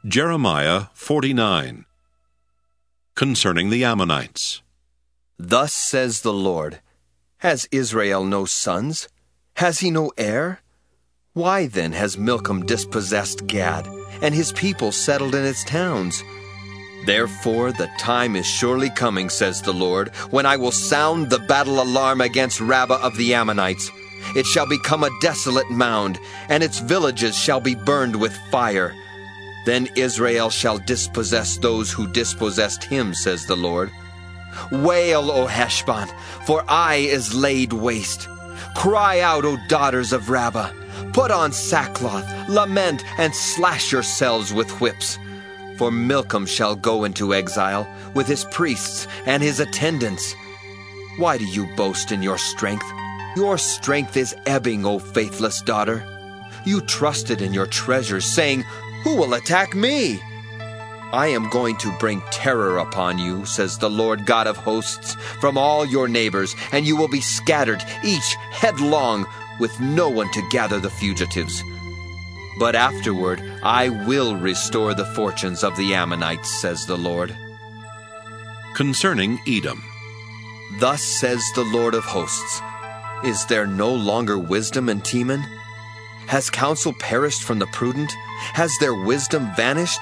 Jeremiah 49. Concerning the Ammonites. Thus says the Lord, Has Israel no sons? Has he no heir? Why then has Milcom dispossessed Gad, and his people settled in its towns? Therefore the time is surely coming, says the Lord, when I will sound the battle alarm against Rabbah of the Ammonites. It shall become a desolate mound, and its villages shall be burned with fire. Then Israel shall dispossess those who dispossessed him, says the Lord. Wail, O Heshbon, for Ai is laid waste. Cry out, O daughters of Rabbah. Put on sackcloth, lament, and slash yourselves with whips. For Milcom shall go into exile, with his priests and his attendants. Why do you boast in your strength? Your strength is ebbing, O faithless daughter. You trusted in your treasures, saying, Who will attack me? I am going to bring terror upon you, says the Lord God of hosts, from all your neighbors, and you will be scattered, each headlong, with no one to gather the fugitives. But afterward I will restore the fortunes of the Ammonites, says the Lord. Concerning Edom. Thus says the Lord of hosts, Is there no longer wisdom in Teman? Has counsel perished from the prudent? Has their wisdom vanished?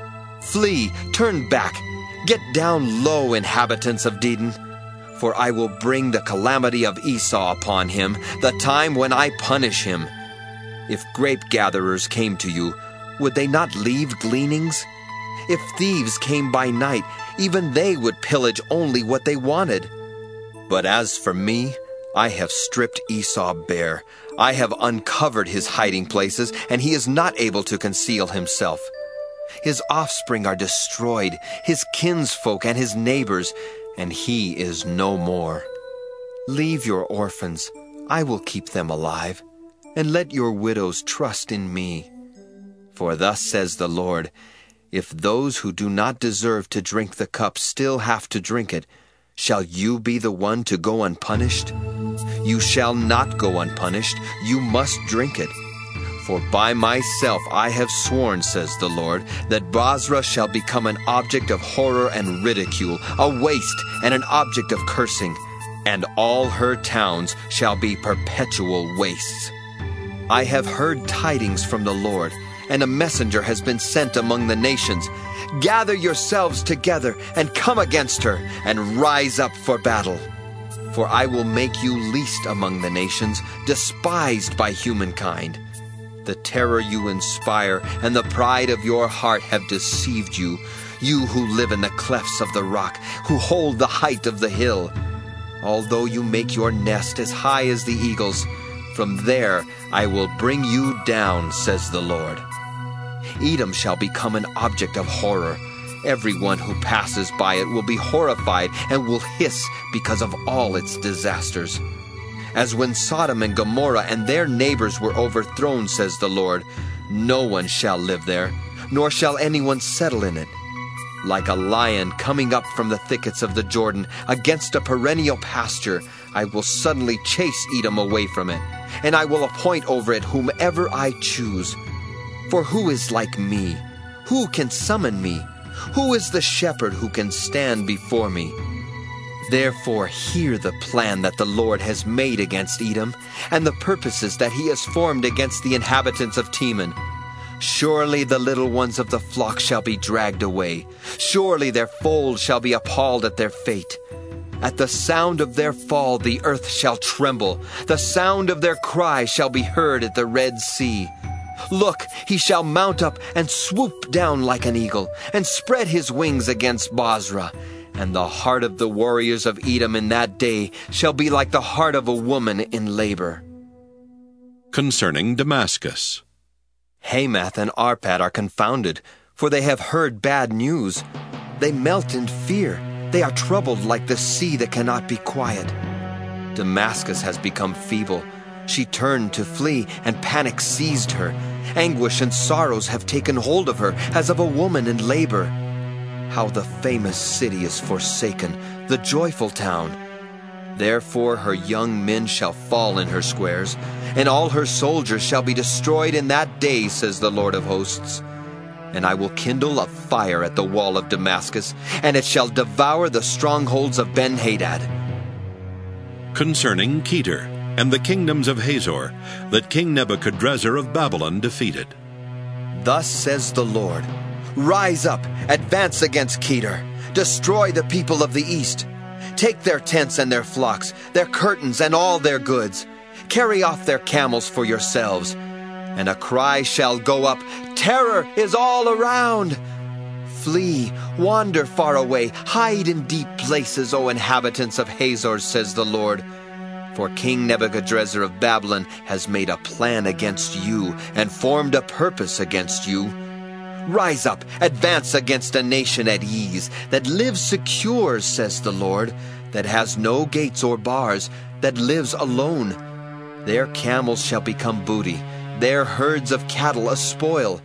Flee, turn back, get down low, inhabitants of Dedan. For I will bring the calamity of Esau upon him, the time when I punish him. If grape gatherers came to you, would they not leave gleanings? If thieves came by night, even they would pillage only what they wanted. But as for me, I have stripped Esau bare. I have uncovered his hiding places, and he is not able to conceal himself. His offspring are destroyed, his kinsfolk and his neighbors, and he is no more. Leave your orphans, I will keep them alive, and let your widows trust in me. For thus says the Lord, If those who do not deserve to drink the cup still have to drink it, shall you be the one to go unpunished? You shall not go unpunished, you must drink it. For by myself I have sworn, says the Lord, that Bozrah shall become an object of horror and ridicule, a waste and an object of cursing, and all her towns shall be perpetual wastes. I have heard tidings from the Lord, and a messenger has been sent among the nations. Gather yourselves together and come against her, and rise up for battle. For I will make you least among the nations, despised by humankind. The terror you inspire and the pride of your heart have deceived you, you who live in the clefts of the rock, who hold the height of the hill. Although you make your nest as high as the eagles, from there I will bring you down, says the Lord. Edom shall become an object of horror. Everyone who passes by it will be horrified and will hiss because of all its disasters. As when Sodom and Gomorrah and their neighbors were overthrown, says the Lord, no one shall live there, nor shall anyone settle in it. Like a lion coming up from the thickets of the Jordan against a perennial pasture, I will suddenly chase Edom away from it, and I will appoint over it whomever I choose. For who is like me? Who can summon me? Who is the shepherd who can stand before me? Therefore hear the plan that the Lord has made against Edom, and the purposes that he has formed against the inhabitants of Teman. Surely the little ones of the flock shall be dragged away. Surely their fold shall be appalled at their fate. At the sound of their fall the earth shall tremble. The sound of their cry shall be heard at the Red Sea. Look, he shall mount up and swoop down like an eagle, and spread his wings against Bozrah. And the heart of the warriors of Edom in that day shall be like the heart of a woman in labor. Concerning Damascus. Hamath and Arpad are confounded, for they have heard bad news. They melt in fear. They are troubled like the sea that cannot be quiet. Damascus has become feeble. She turned to flee, and panic seized her. Anguish and sorrows have taken hold of her, as of a woman in labor. How the famous city is forsaken, the joyful town. Therefore her young men shall fall in her squares, and all her soldiers shall be destroyed in that day, says the Lord of hosts. And I will kindle a fire at the wall of Damascus, and it shall devour the strongholds of Ben-Hadad. Concerning Kedar and the kingdoms of Hazor, that King Nebuchadrezzar of Babylon defeated. Thus says the Lord, Rise up, advance against Kedar, destroy the people of the east. Take their tents and their flocks, their curtains and all their goods. Carry off their camels for yourselves. And a cry shall go up, Terror is all around! Flee, wander far away, hide in deep places, O inhabitants of Hazor, says the Lord. For King Nebuchadrezzar of Babylon has made a plan against you and formed a purpose against you. Rise up, advance against a nation at ease, that lives secure, says the Lord, that has no gates or bars, that lives alone. Their camels shall become booty, their herds of cattle a spoil.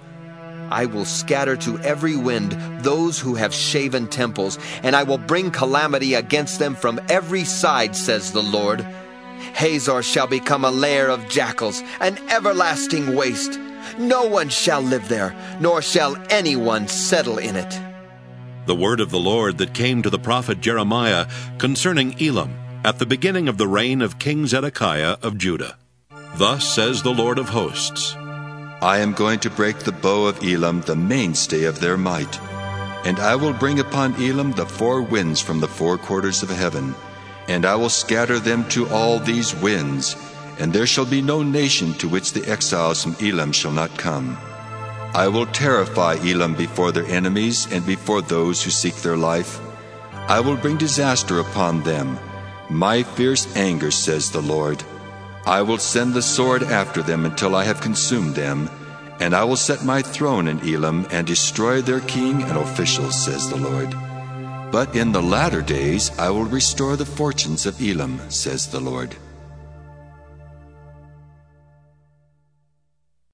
I will scatter to every wind those who have shaven temples, and I will bring calamity against them from every side, says the Lord. Hazor shall become a lair of jackals, an everlasting waste. No one shall live there, nor shall anyone settle in it. The word of the Lord that came to the prophet Jeremiah concerning Elam at the beginning of the reign of King Zedekiah of Judah. Thus says the Lord of hosts, I am going to break the bow of Elam, the mainstay of their might. And I will bring upon Elam the four winds from the four quarters of heaven. And I will scatter them to all these winds, and there shall be no nation to which the exiles from Elam shall not come. I will terrify Elam before their enemies and before those who seek their life. I will bring disaster upon them, my fierce anger, says the Lord. I will send the sword after them until I have consumed them, and I will set my throne in Elam and destroy their king and officials, says the Lord. But in the latter days I will restore the fortunes of Elam, says the Lord.